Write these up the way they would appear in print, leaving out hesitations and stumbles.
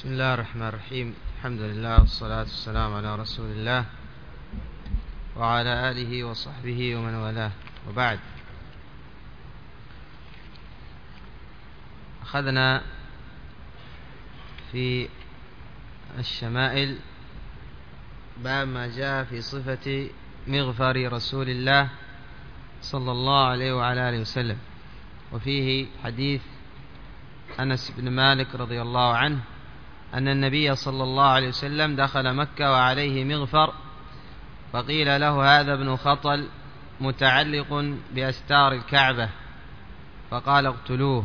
بسم الله الرحمن الرحيم. الحمد لله والصلاة والسلام على رسول الله وعلى آله وصحبه ومن والاه، وبعد. أخذنا في الشمائل باب ما جاء في صفة مغفر رسول الله صلى الله عليه وعلى آله وسلم، وفيه حديث أنس بن مالك رضي الله عنه أن النبي صلى الله عليه وسلم دخل مكة وعليه مغفر، فقيل له هذا ابن خطل متعلق بأستار الكعبة، فقال اقتلوه.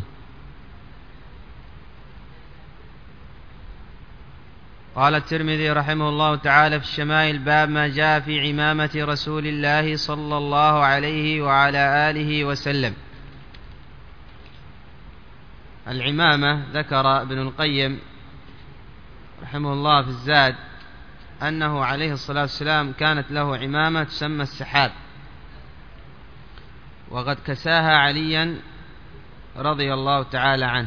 قال الترمذي رحمه الله تعالى في الشمائل باب ما جاء في عمامة رسول الله صلى الله عليه وعلى آله وسلم. العمامة ذكر ابن القيم رحمه الله في الزاد أنه عليه الصلاة والسلام كانت له عمامة تسمى السحاب، وقد كساها عليا رضي الله تعالى عنه.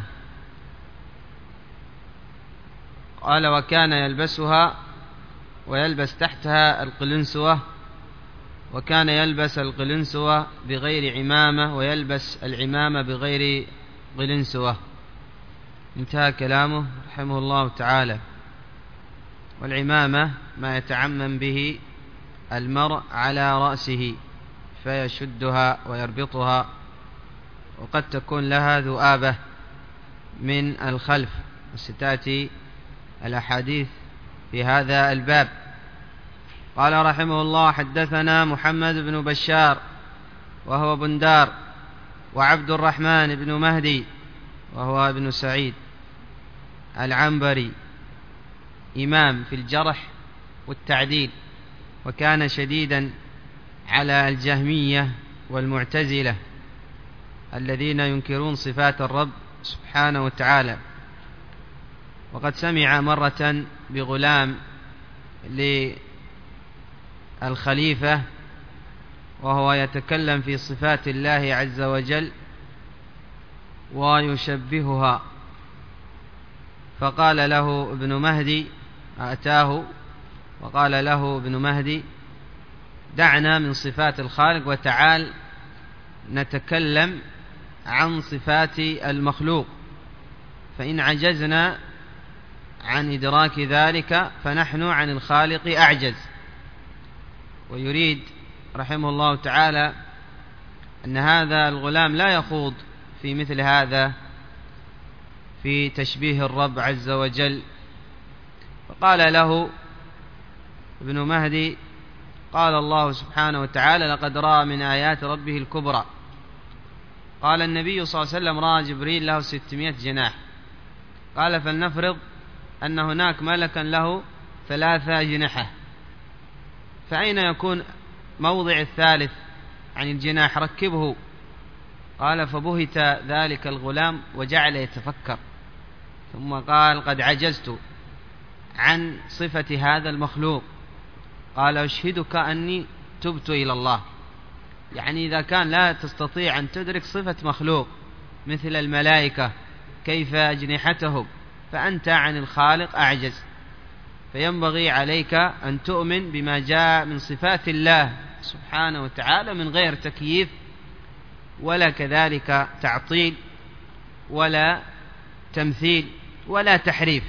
قال وكان يلبسها ويلبس تحتها القلنسوة، وكان يلبس القلنسوة بغير عمامة ويلبس العمامة بغير قلنسوة. انتهى كلامه رحمه الله تعالى. والعمامة ما يتعمم به المرء على رأسه فيشدها ويربطها، وقد تكون لها ذؤابة من الخلف، وستأتي الأحاديث في هذا الباب. قال رحمه الله حدثنا محمد بن بشار وهو بندار، وعبد الرحمن بن مهدي وهو ابن سعيد العنبري، إمام في الجرح والتعديل، وكان شديدا على الجهمية والمعتزلة الذين ينكرون صفات الرب سبحانه وتعالى. وقد سمع مرة بغلام للخليفة وهو يتكلم في صفات الله عز وجل ويشبهها، فقال له ابن مهدي، أتاه وقال له ابن مهدي دعنا من صفات الخالق وتعال نتكلم عن صفات المخلوق، فإن عجزنا عن إدراك ذلك فنحن عن الخالق أعجز. ويريد رحمه الله تعالى أن هذا الغلام لا يخوض في مثل هذا في تشبيه الرب عز وجل. فقال له ابن مهدي قال الله سبحانه وتعالى لقد رأى من آيات ربه الكبرى. قال النبي صلى الله عليه وسلم رأى جبريل له 600 جناح. قال فلنفرض أن هناك ملكا له 3 أجنحة، فأين يكون موضع الثالث عن الجناح؟ ركبه. قال فبهت ذلك الغلام وجعل يتفكر، ثم قال قد عجزت عن صفة هذا المخلوق. قال أشهدك أني تبت إلى الله، يعني إذا كان لا تستطيع أن تدرك صفة مخلوق مثل الملائكة كيف أجنحتهم، فأنت عن الخالق أعجز. فينبغي عليك أن تؤمن بما جاء من صفات الله سبحانه وتعالى من غير تكييف ولا كذلك تعطيل ولا تمثيل ولا تحريف.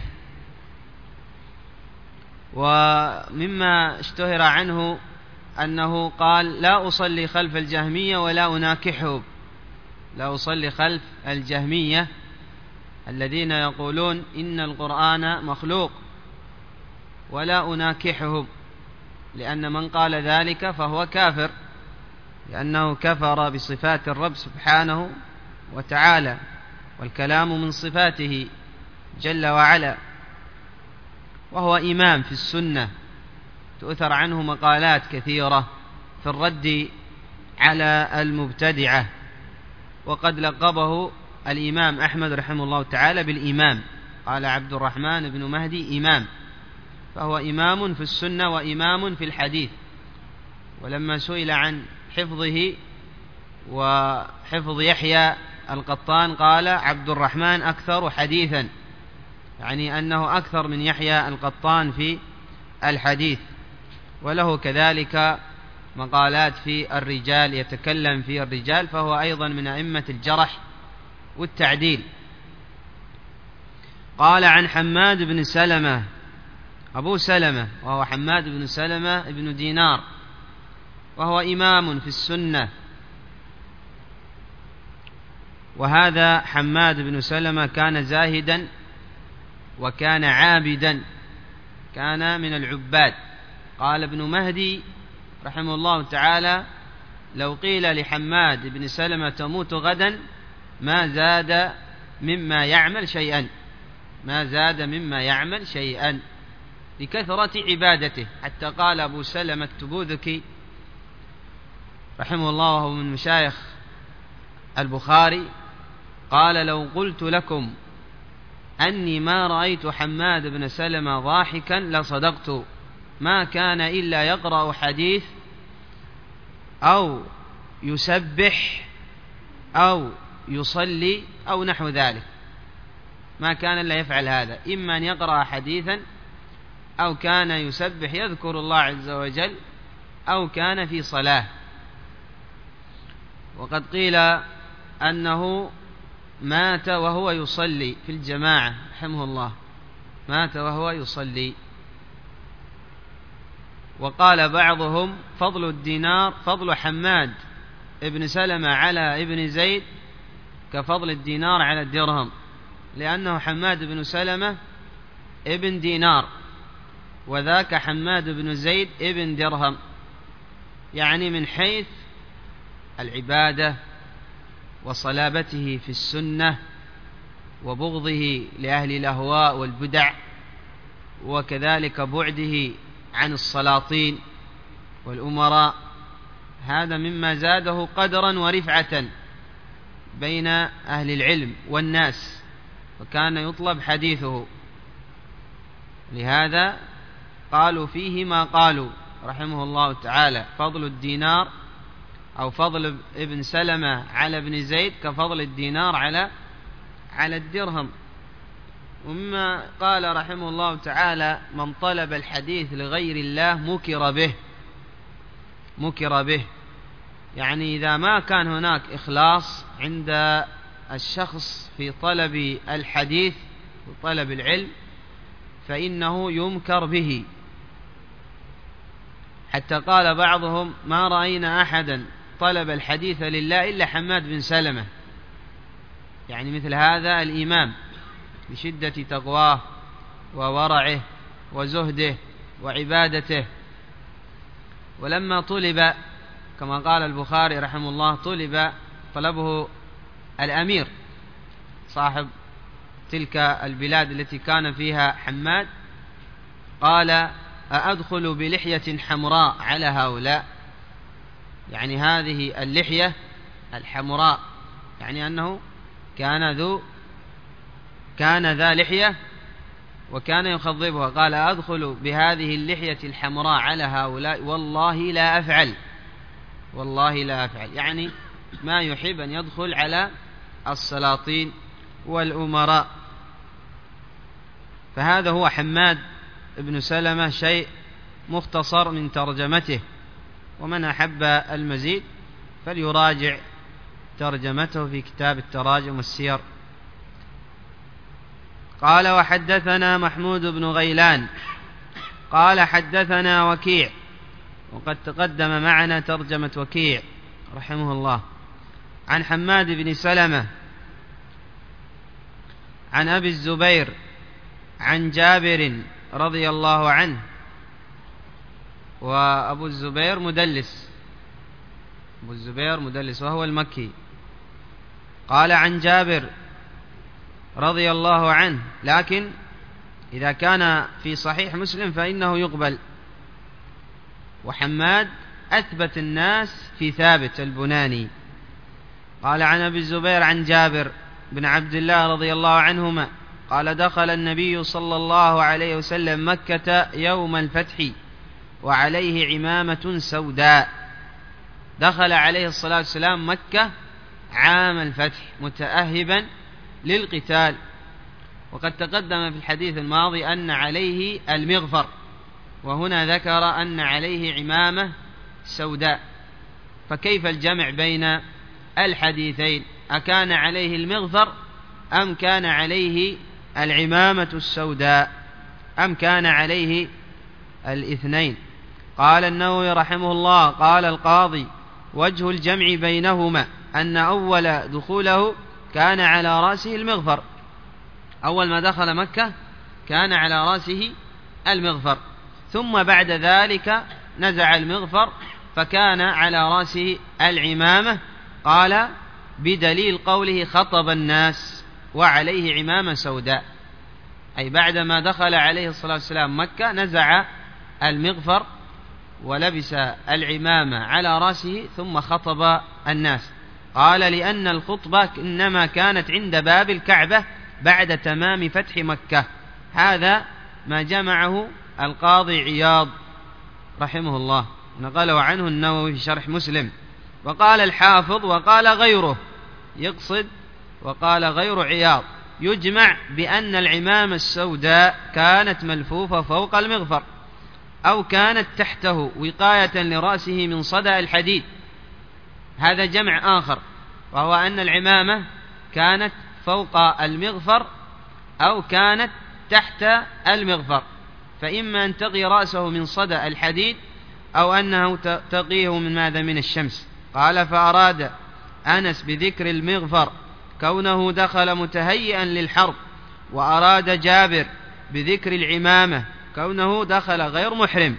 ومما اشتهر عنه أنه قال لا أصلي خلف الجهمية ولا أناكحهم، لا أصلي خلف الجهمية الذين يقولون إن القرآن مخلوق، ولا أناكحهم، لأن من قال ذلك فهو كافر، لأنه كفر بصفات الرب سبحانه وتعالى، والكلام من صفاته جل وعلا. وهو إمام في السنة، تؤثر عنه مقالات كثيرة في الرد على المبتدعة، وقد لقبه الإمام أحمد رحمه الله تعالى بالإمام. قال عبد الرحمن بن مهدي إمام، فهو إمام في السنة وإمام في الحديث. ولما سئل عن حفظه وحفظ يحيى القطان قال عبد الرحمن أكثر حديثا، يعني أنه أكثر من يحيى القطان في الحديث، وله كذلك مقالات في الرجال، يتكلم في الرجال، فهو أيضا من أئمة الجرح والتعديل. قال عن حماد بن سلمة أبو سلمة، وهو حماد بن سلمة بن دينار، وهو إمام في السنة. وهذا حماد بن سلمة كان زاهدا وكان عابدا، كان من العباد. قال ابن مهدي رحمه الله تعالى: لو قيل لحماد بن سلمة تموت غدا ما زاد مما يعمل شيئا، ما زاد مما يعمل شيئا، لكثرة عبادته. حتى قال أبو سلمة التبوذكي رحمه الله، وهو من مشايخ البخاري، قال: لو قلت لكم أني ما رأيت حماد بن سلمة ضاحكا لصدقت، ما كان إلا يقرأ حديث أو يسبح أو يصلي أو نحو ذلك، ما كان إلا يفعل هذا، إما أن يقرأ حديثا أو كان يسبح يذكر الله عز وجل أو كان في صلاة. وقد قيل أنه مات وهو يصلي في الجماعة رحمه الله، مات وهو يصلي. وقال بعضهم: فضل الدينار، فضل حماد ابن سلمة على ابن زيد كفضل الدينار على الدرهم، لأنه حماد بن سلمة ابن دينار، وذاك حماد بن زيد ابن درهم، يعني من حيث العبادة وصلابته في السنة وبغضه لأهل الأهواء والبدع، وكذلك بعده عن السلاطين والأمراء، هذا مما زاده قدرا ورفعة بين أهل العلم والناس، وكان يطلب حديثه. لهذا قالوا فيه ما قالوا رحمه الله تعالى: فضل الدينار أو فضل ابن سلمة على ابن زيد كفضل الدينار على الدرهم. ومما قال رحمه الله تعالى: من طلب الحديث لغير الله مكر به، يعني إذا ما كان هناك إخلاص عند الشخص في طلب الحديث وطلب العلم فإنه يمكر به. حتى قال بعضهم: ما رأينا أحدا طلب الحديث لله إلا حماد بن سلمة، يعني مثل هذا الإمام بشدة تقواه وورعه وزهده وعبادته. ولما طلب كما قال البخاري رحمه الله، طلبه الأمير صاحب تلك البلاد التي كان فيها حماد، قال: أأدخل بلحية حمراء على هؤلاء، يعني هذه اللحية الحمراء، يعني أنه كان ذا لحية وكان يخضبها، قال: أدخل بهذه اللحية الحمراء على هؤلاء والله لا أفعل، يعني ما يحب أن يدخل على السلاطين والأمراء. فهذا هو حماد ابن سلمة، شيء مختصر من ترجمته، ومن أحب المزيد فليراجع ترجمته في كتاب التراجم والسير. قال: وحدثنا محمود بن غيلان قال: حدثنا وكيع، وقد تقدم معنا ترجمة وكيع رحمه الله، عن حماد بن سلمة عن أبي الزبير عن جابر رضي الله عنه، وأبو الزبير مدلس وهو المكي. قال: عن جابر رضي الله عنه، لكن إذا كان في صحيح مسلم فإنه يقبل. وحماد أثبت الناس في ثابت البناني. قال: عن أبي الزبير عن جابر بن عبد الله رضي الله عنهما قال: دخل النبي صلى الله عليه وسلم مكة يوم الفتح وعليه عمامة سوداء. دخل عليه الصلاة والسلام مكة عام الفتح متأهبا للقتال، وقد تقدم في الحديث الماضي أن عليه المغفر، وهنا ذكر أن عليه عمامة سوداء، فكيف الجمع بين الحديثين؟ أكان عليه المغفر أم كان عليه العمامة السوداء أم كان عليه الاثنين؟ قال النووي رحمه الله: قال القاضي: وجه الجمع بينهما أن أول دخوله كان على رأسه المغفر، أول ما دخل مكة كان على رأسه المغفر، ثم بعد ذلك نزع المغفر فكان على رأسه العمامة. قال: بدليل قوله خطب الناس وعليه عمامة سوداء، أي بعدما دخل عليه الصلاة والسلام مكة نزع المغفر ولبس العمامة على رأسه ثم خطب الناس. قال: لأن الخطبة إنما كانت عند باب الكعبة بعد تمام فتح مكة. هذا ما جمعه القاضي عياض رحمه الله، نقله عنه النووي في شرح مسلم. وقال الحافظ: وقال غيره، يقصد وقال غير عياض، يجمع بأن العمامة السوداء كانت ملفوفة فوق المغفر أو كانت تحته وقاية لرأسه من صدى الحديد. هذا جمع آخر، وهو أن العمامة كانت فوق المغفر أو كانت تحت المغفر، فإما أن تقي رأسه من صدى الحديد أو أنه تقيه من ماذا؟ من الشمس. قال: فأراد أنس بذكر المغفر كونه دخل متهيئا للحرب، وأراد جابر بذكر العمامة كونه دخل غير محرم،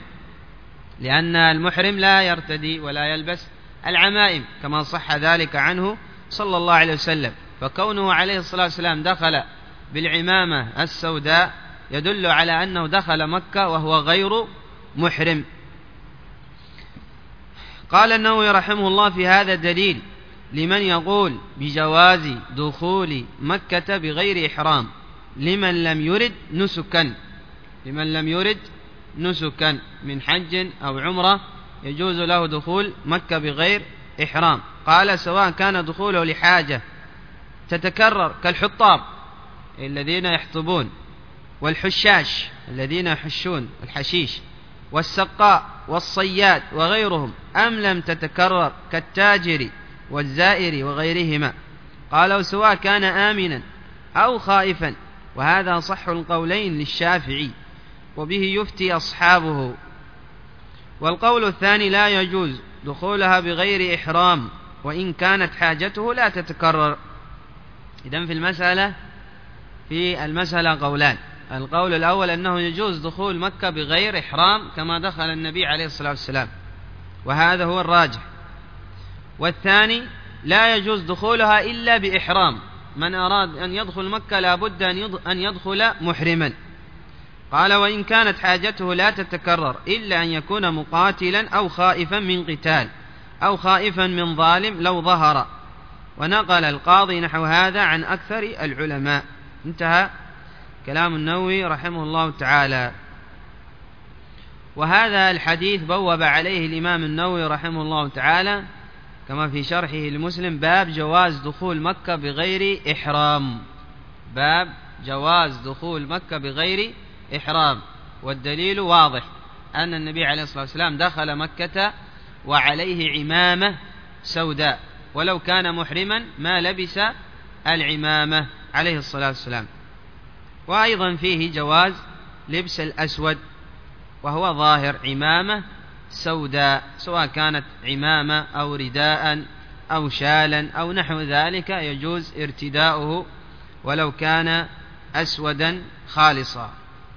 لأن المحرم لا يرتدي ولا يلبس العمائم كما صح ذلك عنه صلى الله عليه وسلم، فكونه عليه الصلاة والسلام دخل بالعمامة السوداء يدل على أنه دخل مكة وهو غير محرم. قال النووي رحمه الله: في هذا دليل لمن يقول بجواز دخول مكة بغير إحرام لمن لم يرد نسكا من حج أو عمرة، يجوز له دخول مكة بغير إحرام. قال: سواء كان دخوله لحاجة تتكرر كالحطاب الذين يحطبون، والحشاش الذين يحشون الحشيش، والسقاء والصياد وغيرهم، أم لم تتكرر كالتاجر والزائر وغيرهما. قالوا: سواء كان آمنا أو خائفا، وهذا صح القولين للشافعي، وبه يفتي أصحابه. والقول الثاني: لا يجوز دخولها بغير إحرام وإن كانت حاجته لا تتكرر. إذن في المسألة قولان: القول الأول أنه يجوز دخول مكة بغير إحرام كما دخل النبي عليه الصلاة والسلام، وهذا هو الراجح. والثاني: لا يجوز دخولها إلا بإحرام، من أراد أن يدخل مكة لا بد أن يدخل محرما. قال: وإن كانت حاجته لا تتكرر إلا أن يكون مقاتلا أو خائفا من قتال أو خائفا من ظالم لو ظهر. ونقل القاضي نحو هذا عن أكثر العلماء. انتهى كلام النووي رحمه الله تعالى. وهذا الحديث بوب عليه الإمام النووي رحمه الله تعالى كما في شرحه لمسلم: باب جواز دخول مكة بغير إحرام. باب جواز دخول مكة بغير إحرام. والدليل واضح أن النبي عليه الصلاة والسلام دخل مكة وعليه عمامة سوداء، ولو كان محرما ما لبس العمامة عليه الصلاة والسلام. وأيضا فيه جواز لبس الأسود، وهو ظاهر عمامة سوداء، سواء كانت عمامة أو رداء أو شالا أو نحو ذلك يجوز ارتداؤه ولو كان أسودا خالصا.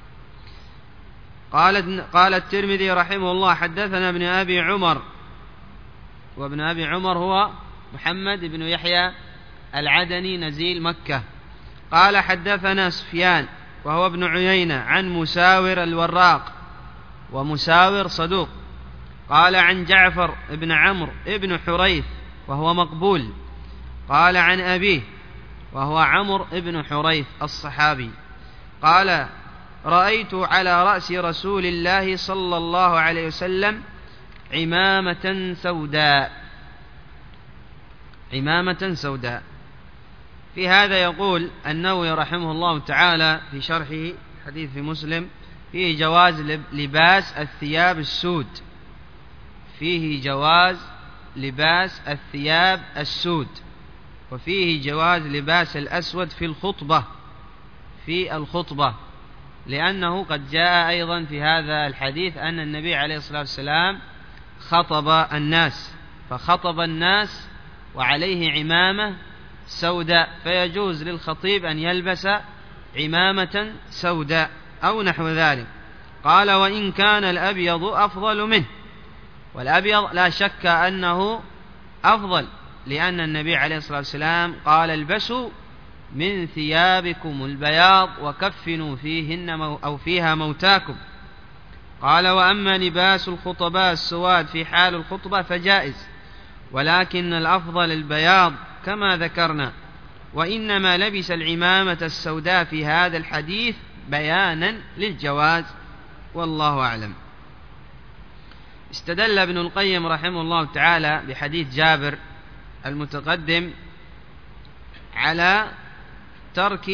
قال الترمذي رحمه الله: حدثنا ابن أبي عمر، وابن أبي عمر هو محمد بن يحيى العدني نزيل مكة. قال: حدثنا سفيان وهو ابن عيينة عن مساور الوراق، ومساور صدوق. قال: عن جعفر ابن عمرو ابن حريث وهو مقبول. قال: عن أبيه وهو عمرو ابن حريث الصحابي. قال: رأيت على رأس رسول الله صلى الله عليه وسلم عمامة سوداء. عمامة سوداء. في هذا يقول النووي رحمه الله تعالى في شرحه حديث في مسلم: فيه جواز لباس الثياب السود، فيه جواز لباس الثياب السود، وفيه جواز لباس الأسود في الخطبة، لأنه قد جاء أيضا في هذا الحديث أن النبي عليه الصلاة والسلام خطب الناس، فخطب الناس وعليه عمامة سوداء، فيجوز للخطيب أن يلبس عمامة سوداء أو نحو ذلك. قال: وإن كان الأبيض أفضل منه. والأبيض لا شك أنه أفضل، لأن النبي عليه الصلاة والسلام قال: البسوا من ثيابكم البياض وكفنوا فيهن أو فيها موتاكم. قال: وأما لباس الخطباء السواد في حال الخطبة فجائز، ولكن الأفضل البياض كما ذكرنا، وإنما لبس العمامة السوداء في هذا الحديث بيانا للجواز، والله أعلم. استدل ابن القيم رحمه الله تعالى بحديث جابر المتقدم على ترك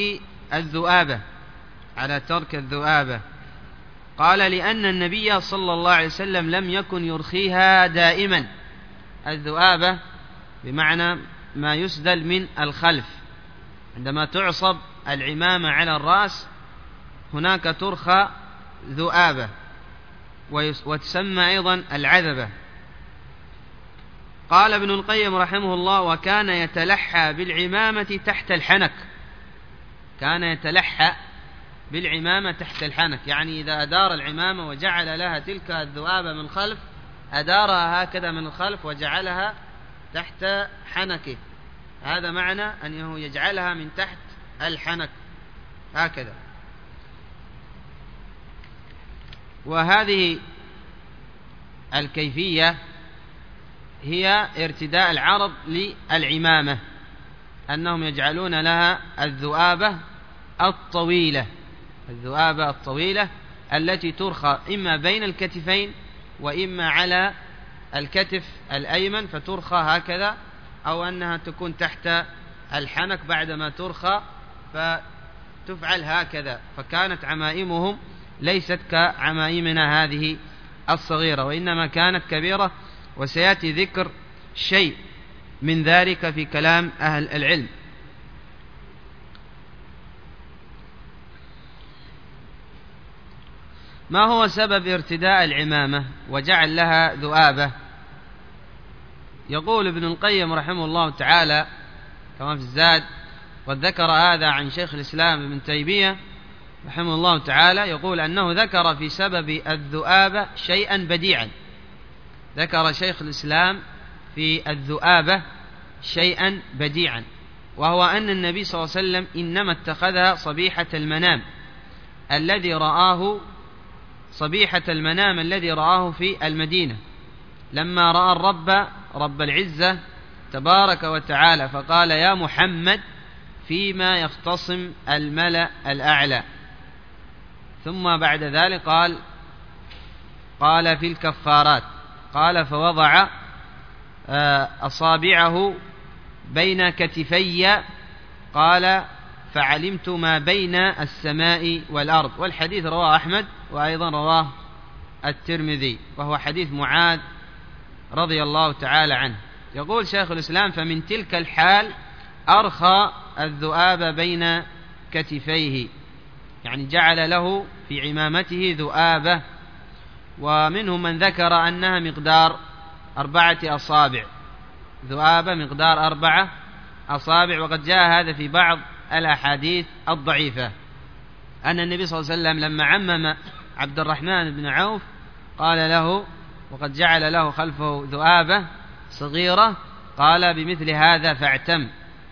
الذؤابة، قال: لأن النبي صلى الله عليه وسلم لم يكن يرخيها دائما. الذؤابة بمعنى ما يسدل من الخلف، عندما تعصب العمامة على الرأس هناك ترخى ذؤابة، وتسمى أيضا العذبة. قال ابن القيم رحمه الله: وكان يتلحى بالعمامة تحت الحنك. كان يتلحى بالعمامة تحت الحنك، يعني إذا أدار العمامة وجعل لها تلك الذؤابة من خلف، أدارها هكذا من الخلف وجعلها تحت حنكه، هذا معنى أنه يجعلها من تحت الحنك هكذا. وهذه الكيفية هي ارتداء العرب للعمامة، أنهم يجعلون لها الذؤابة الطويلة التي ترخى إما بين الكتفين وإما على الكتف الأيمن فترخى هكذا، أو أنها تكون تحت الحنك بعدما ترخى فتفعل هكذا. فكانت عمائمهم ليست كعمائمنا هذه الصغيرة، وإنما كانت كبيرة، وسيأتي ذكر شيء من ذلك في كلام أهل العلم. ما هو سبب ارتداء العمامة وجعل لها ذؤابة؟ يقول ابن القيم رحمه الله تعالى كما في الزاد، قد ذكر هذا عن شيخ الإسلام ابن تيمية رحمه الله تعالى، يقول أنه ذكر في سبب الذؤابة شيئا بديعا. ذكر شيخ الإسلام في الذؤابة شيئا بديعا، وهو أن النبي صلى الله عليه وسلم إنما اتخذها صبيحة المنام الذي رآه في المدينة، لما رأى رب العزة تبارك وتعالى، فقال: يا محمد فيما يختصم الملأ الأعلى. ثم بعد ذلك قال في الكفارات، قال: فوضع أصابعه بين كتفي، قال: فعلمت ما بين السماء والأرض. والحديث رواه أحمد وأيضا رواه الترمذي، وهو حديث معاذ رضي الله تعالى عنه. يقول شيخ الإسلام: فمن تلك الحال أرخى الذؤاب بين كتفيه، يعني جعل له في عمامته ذؤابة. ومنهم من ذكر أنها مقدار 4 أصابع، ذؤابة مقدار 4 أصابع، وقد جاء هذا في بعض الأحاديث الضعيفة، أن النبي صلى الله عليه وسلم لما عمم عبد الرحمن بن عوف قال له، وقد جعل له خلفه ذؤابة صغيرة، قال: بمثل هذا فاعتم.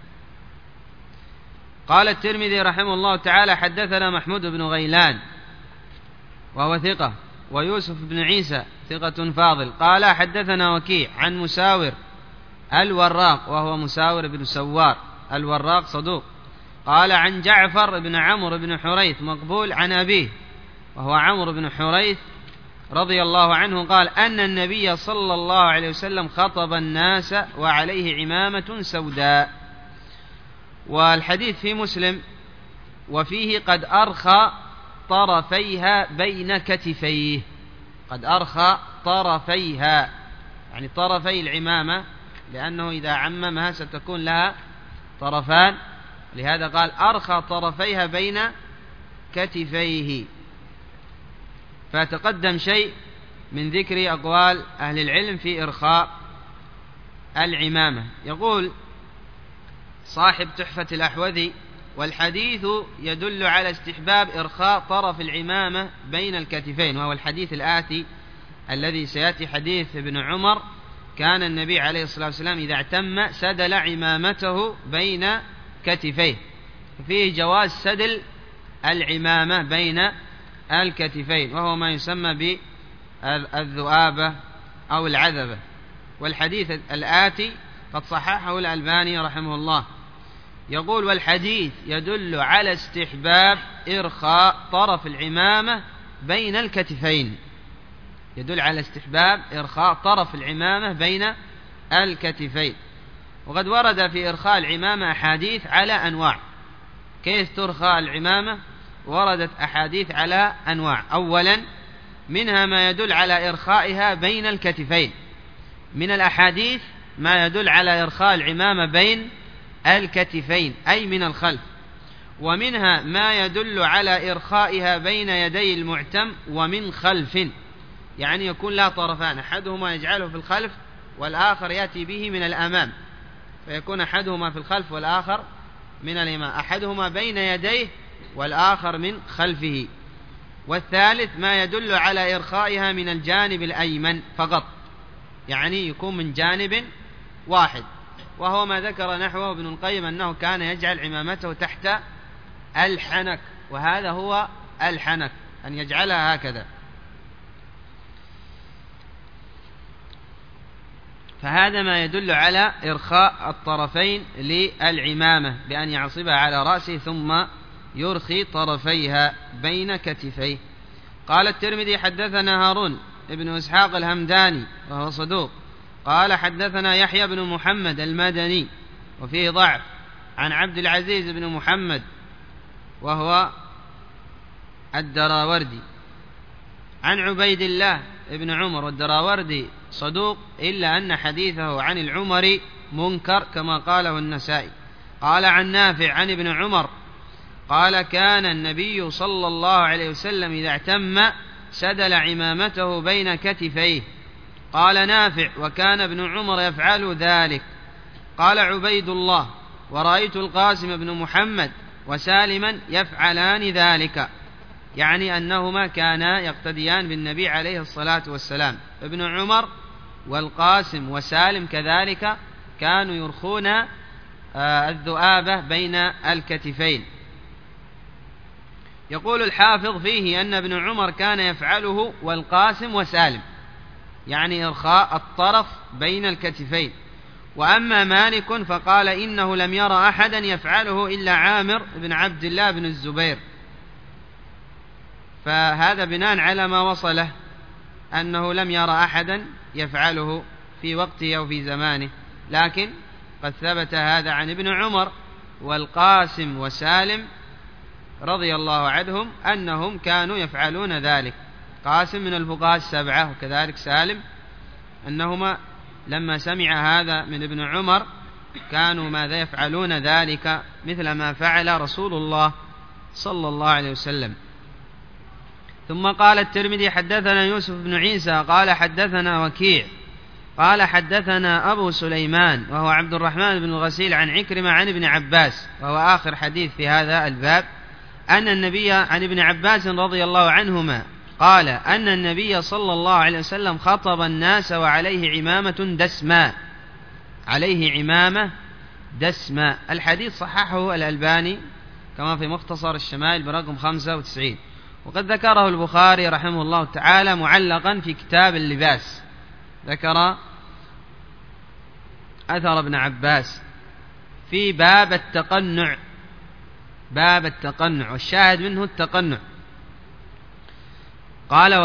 قال الترمذي رحمه الله تعالى: حدثنا محمود بن غيلان وهو ثقة، ويوسف بن عيسى ثقة فاضل، قال: حدثنا وكيع عن مساور الوراق، وهو مساور بن سوار الوراق صدوق، قال: عن جعفر بن عمرو بن حريث مقبول عن أبيه، وهو عمرو بن حريث رضي الله عنه، قال: أن النبي صلى الله عليه وسلم خطب الناس وعليه عمامة سوداء. والحديث في مسلم وفيه قد أرخى طرفيها بين كتفيه. قد أرخى طرفيها يعني طرفي العمامة، لأنه إذا عممها ستكون لها طرفان، لهذا قال أرخى طرفيها بين كتفيه. فتقدم شيء من ذكر أقوال أهل العلم في إرخاء العمامة. يقول صاحب تحفة الأحوذي: والحديث يدل على استحباب إرخاء طرف العمامة بين الكتفين، وهو الحديث الآتي الذي سيأتي، حديث ابن عمر: كان النبي عليه الصلاة والسلام إذا اعتم سدل عمامته بين كتفيه، فيه جواز سدل العمامة بين الكتفين، وهو ما يسمى بالذؤابة أو العذبة. والحديث الآتي قد صححه الألباني رحمه الله. يقول: والحديث يدل على استحباب إرخاء طرف العمامة بين الكتفين. يدل على استحباب إرخاء طرف العمامة بين الكتفين. وقد ورد في إرخاء العمامة أحاديث على أنواع. كيف ترخى العمامة؟ وردت أحاديث على أنواع. أولا منها ما يدل على إرخائها بين الكتفين، من الأحاديث ما يدل على إرخاء العمامة بين الكتفين أي من الخلف. ومنها ما يدل على إرخائها بين يدي المعتم ومن خلف، يعني يكون لا طرفان، أحدهما يجعله في الخلف والآخر يأتي به من الأمام، فيكون أحدهما في الخلف والآخر من الأمام، أحدهما بين يديه والآخر من خلفه. والثالث ما يدل على إرخائها من الجانب الأيمن فقط، يعني يكون من جانب واحد، وهو ما ذكر نحوه ابن القيم أنه كان يجعل عمامته تحت الحنك، وهذا هو الحنك، أن يجعلها هكذا. فهذا ما يدل على إرخاء الطرفين للعمامة بأن يعصبها على رأسه ثم يرخي طرفيها بين كتفيه. قال الترمذي: حدثنا هارون ابن إسحاق الهمداني وهو صدوق، قال حدثنا يحيى بن محمد المدني وفيه ضعف، عن عبد العزيز بن محمد وهو الدراوردي، عن عبيد الله ابن عمر، والدراوردي صدوق إلا أن حديثه عن العمري منكر كما قاله النسائي. قال عن نافع عن ابن عمر قال: كان النبي صلى الله عليه وسلم إذا اعتم سدل عمامته بين كتفيه. قال نافع: وكان ابن عمر يفعل ذلك. قال عبيد الله: ورأيت القاسم بن محمد وسالما يفعلان ذلك، يعني أنهما كانا يقتديان بالنبي عليه الصلاة والسلام. ابن عمر والقاسم وسالم كذلك كانوا يرخون الذؤابة بين الكتفين. يقول الحافظ فيه أن ابن عمر كان يفعله والقاسم وسالم، يعني إرخاء الطرف بين الكتفين. وأما مالك فقال إنه لم يرى أحدا يفعله إلا عامر بن عبد الله بن الزبير. فهذا بناء على ما وصله أنه لم يرى أحدا يفعله في وقته أو في زمانه، لكن قد ثبت هذا عن ابن عمر والقاسم وسالم رضي الله عنهم أنهم كانوا يفعلون ذلك. قاسم من الفقهاء السبعة، وكذلك سالم، أنهما لما سمع هذا من ابن عمر كانوا ماذا يفعلون ذلك مثل ما فعل رسول الله صلى الله عليه وسلم. ثم قال الترمذي: حدثنا يوسف بن عيسى قال حدثنا وكيع قال حدثنا أبو سليمان وهو عبد الرحمن بن الغسيل عن عكرمة عن ابن عباس، وهو آخر حديث في هذا الباب، أن النبي عن ابن عباس رضي الله عنهما قال أن النبي صلى الله عليه وسلم خطب الناس وعليه عمامة دسماء، عليه عمامة دسماء. الحديث صححه الألباني كما في مختصر الشمائل برقم 95، وقد ذكره البخاري رحمه الله تعالى معلقا في كتاب اللباس، ذكر أثر ابن عباس في باب التقنع، باب التقنع، والشاهد منه التقنع. قال: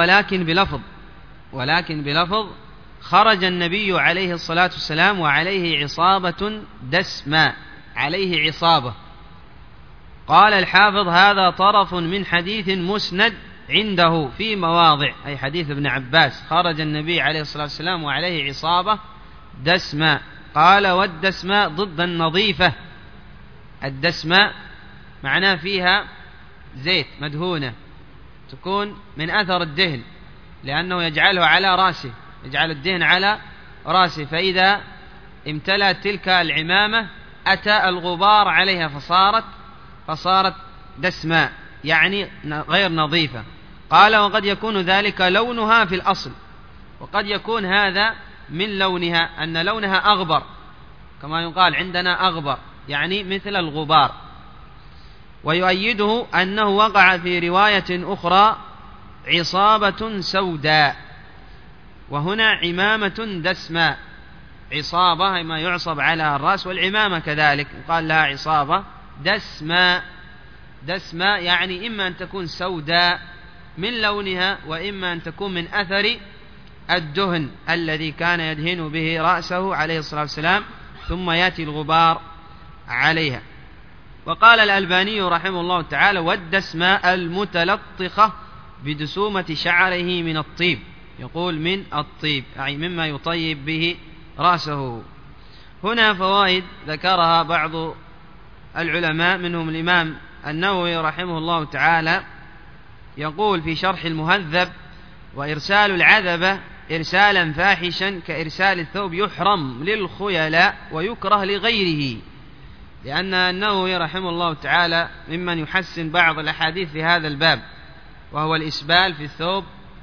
ولكن بلفظ خرج النبي عليه الصلاة والسلام وعليه عصابة دسماء، عليه عصابة. قال الحافظ: هذا طرف من حديث مسند عنده في مواضع، أي حديث ابن عباس: خرج النبي عليه الصلاة والسلام وعليه عصابة دسماء. قال: والدسماء ضد النظيفة. الدسماء معناه فيها زيت مدهونة، تكون من أثر الدهن، لأنه يجعله على رأسه، يجعل الدهن على رأسه، فإذا امتلأت تلك العمامة أتى الغبار عليها فصارت دسماء، يعني غير نظيفة. قال: وقد يكون ذلك لونها في الأصل، وقد يكون هذا من لونها، أن لونها أغبر، كما يقال عندنا أغبر، يعني مثل الغبار. ويؤيده أنه وقع في رواية أخرى: عصابة سوداء، وهنا عمامة دسماء. عصابة ما يعصب على الرأس، والعمامة كذلك يقال لها عصابة دسماء. دسماء يعني إما أن تكون سوداء من لونها، وإما أن تكون من أثر الدهن الذي كان يدهن به رأسه عليه الصلاة والسلام، ثم يأتي الغبار عليها. وقال الألباني رحمه الله تعالى: والدسماء المتلطخة بدسومة شعره من الطيب. يقول من الطيب، أي مما يطيب به رأسه. هنا فوائد ذكرها بعض العلماء، منهم الإمام النووي رحمه الله تعالى، يقول في شرح المهذب: وإرسال العذبة إرسالا فاحشا كإرسال الثوب يحرم للخيلاء ويكره لغيره. لأن النووي رحمه الله تعالى ممن يحسن بعض الأحاديث في هذا الباب، وهو الإسبال في الثوب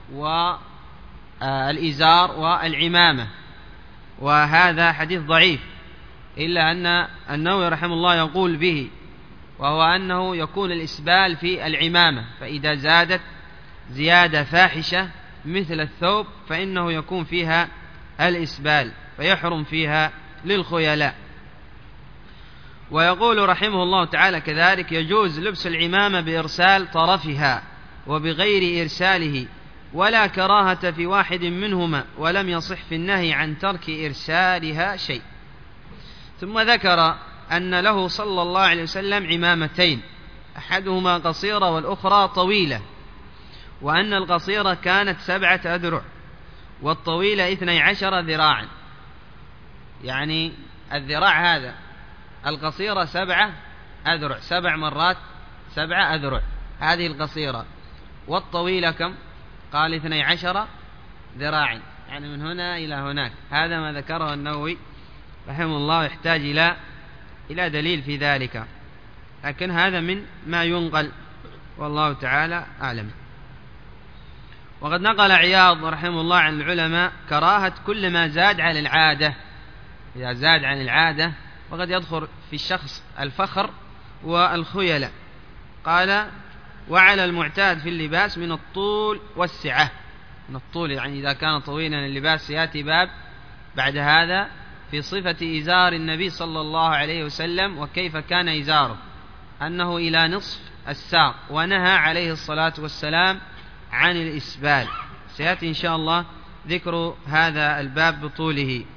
والإزار والعمامة، وهذا حديث ضعيف، إلا أن النووي رحمه الله يقول به، وهو أنه يكون الإسبال في العمامة، فإذا زادت زيادة فاحشة مثل الثوب فإنه يكون فيها الإسبال، فيحرم فيها للخيلاء. ويقول رحمه الله تعالى كذلك: يجوز لبس العمامة بإرسال طرفها وبغير إرساله، ولا كراهة في واحد منهما، ولم يصح في النهي عن ترك إرسالها شيء. ثم ذكر أن له صلى الله عليه وسلم عمامتين، أحدهما قصيرة والأخرى طويلة، وأن القصيرة كانت 7 أذرع والطويلة 12 ذراعا، يعني الذراع هذا القصيرة 7 أذرع، 7 مرات 7 أذرع، هذه القصيرة. والطويلة كم؟ قال 12 ذراعا، يعني من هنا إلى هناك. هذا ما ذكره النووي رحمه الله، يحتاج إلى دليل في ذلك، لكن هذا من ما ينقل، والله تعالى أعلم. وقد نقل عياض رحمه الله عن العلماء كراهة كل ما زاد عن العادة. إذا زاد عن العادة وقد يدخل في الشخص الفخر والخيلة. قال: وعلى المعتاد في اللباس من الطول والسعة. من الطول يعني إذا كان طويلا اللباس، يأتي باب بعد هذا في صفة إزار النبي صلى الله عليه وسلم، وكيف كان إزاره، أنه إلى نصف الساق، ونهى عليه الصلاة والسلام عن الإسبال. سيأتي إن شاء الله ذكر هذا الباب بطوله.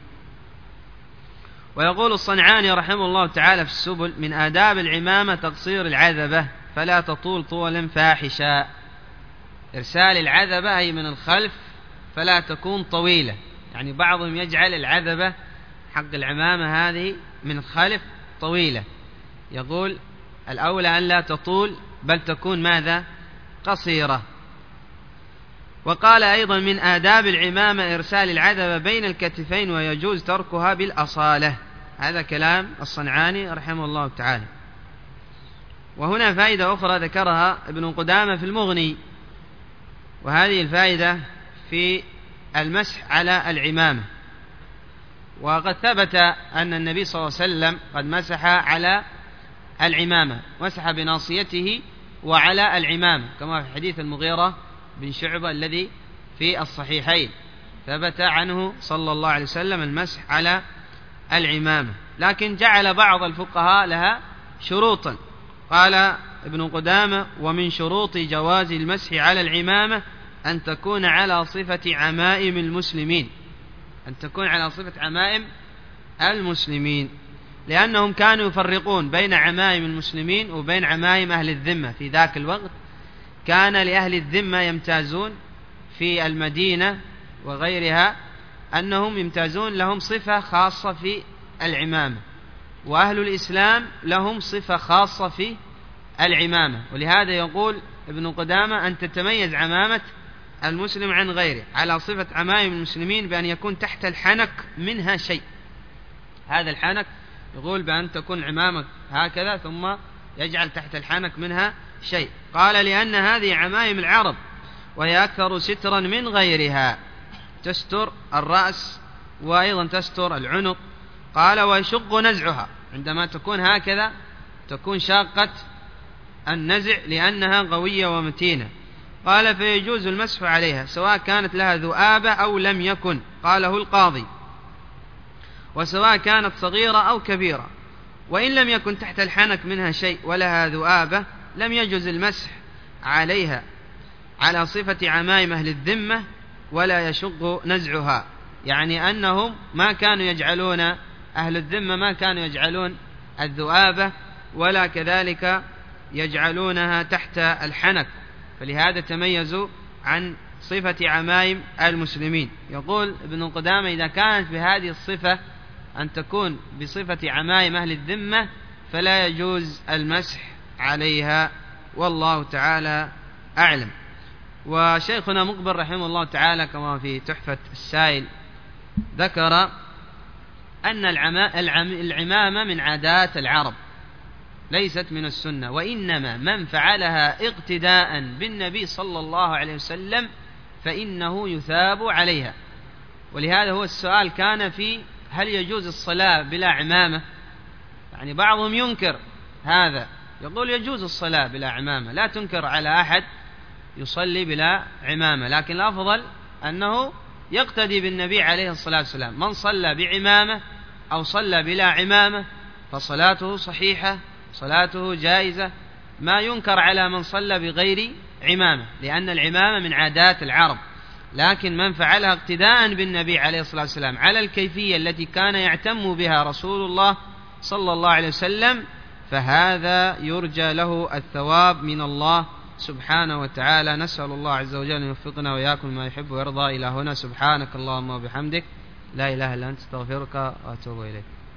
ويقول الصنعاني رحمه الله تعالى في السبل: من آداب العمامة تقصير العذبة فلا تطول طولا فاحشا. إرسال العذبة أي من الخلف، فلا تكون طويلة، يعني بعضهم يجعل العذبة حق العمامة هذه من الخلف طويلة، يقول الأولى أن لا تطول بل تكون ماذا؟ قصيرة. وقال أيضا: من آداب العمامة إرسال العذبة بين الكتفين، ويجوز تركها بالأصالة. هذا كلام الصنعاني رحمه الله تعالى. وهنا فائدة أخرى ذكرها ابن قدامة في المغني، وهذه الفائدة في المسح على العمامة. وقد ثبت أن النبي صلى الله عليه وسلم قد مسح على العمامة، مسح بناصيته وعلى العمامة، كما في حديث المغيرة بن شعبة الذي في الصحيحين، ثبت عنه صلى الله عليه وسلم المسح على العمامة. لكن جعل بعض الفقهاء لها شروطا. قال ابن قدامة: ومن شروط جواز المسح على العمامة أن تكون على صفة عمائم المسلمين، أن تكون على صفة عمائم المسلمين. لأنهم كانوا يفرقون بين عمائم المسلمين وبين عمائم أهل الذمة. في ذاك الوقت كان لأهل الذمة يمتازون في المدينة وغيرها، أنهم يمتازون لهم صفة خاصة في العمامة، وأهل الإسلام لهم صفة خاصة في العمامة. ولهذا يقول ابن قدامة أن تتميز عمامة المسلم عن غيره على صفة عمائم المسلمين بأن يكون تحت الحنك منها شيء. هذا الحنك يقول بأن تكون عمامة هكذا ثم يجعل تحت الحنك منها شيء. قال لأن هذه عمائم العرب وهي أكثر سترا من غيرها، تستر الرأس وأيضا تستر العنق. قال ويشق نزعها، عندما تكون هكذا تكون شاقة النزع لأنها قوية ومتينة. قال فيجوز المسح عليها سواء كانت لها ذؤابة أو لم يكن، قاله القاضي، وسواء كانت صغيرة أو كبيرة، وإن لم يكن تحت الحنك منها شيء ولها ذؤابة لم يجوز المسح عليها على صفة عمائم أهل الذمة ولا يشق نزعها. يعني أنهم ما كانوا يجعلون أهل الذمة ما كانوا يجعلون الذؤابة ولا كذلك يجعلونها تحت الحنك، فلهذا تميزوا عن صفة عمائم المسلمين. يقول ابن قدامة إذا كانت بهذه الصفة أن تكون بصفة عمائم أهل الذمة فلا يجوز المسح عليها، والله تعالى أعلم. وشيخنا مقبل رحمه الله تعالى كما في تحفة السائل ذكر أن العمامة من عادات العرب ليست من السنة، وإنما من فعلها اقتداء بالنبي صلى الله عليه وسلم فإنه يثاب عليها. ولهذا هو السؤال كان في هل يجوز الصلاة بلا عمامة؟ يعني بعضهم ينكر هذا، يقول يجوز الصلاة بلا عمامة، لا تنكر على أحد يصلي بلا عمامة، لكن الأفضل أنه يقتدي بالنبي عليه الصلاة والسلام. من صلى بعمامة أو صلى بلا عمامة فصلاته صحيحة، صلاته جائزة، ما ينكر على من صلى بغير عمامة، لأن العمامة من عادات العرب. لكن من فعلها اقتداء بالنبي عليه الصلاة والسلام على الكيفية التي كان يعتم بها رسول الله صلى الله عليه وسلم فهذا يرجى له الثواب من الله سبحانه وتعالى. نسأل الله عز وجل أن يوفقنا وإياكم ما يحب ويرضى. إلى هنا سبحانك اللهم وبحمدك لا إله إلا أنت استغفرك وأتوب إليك.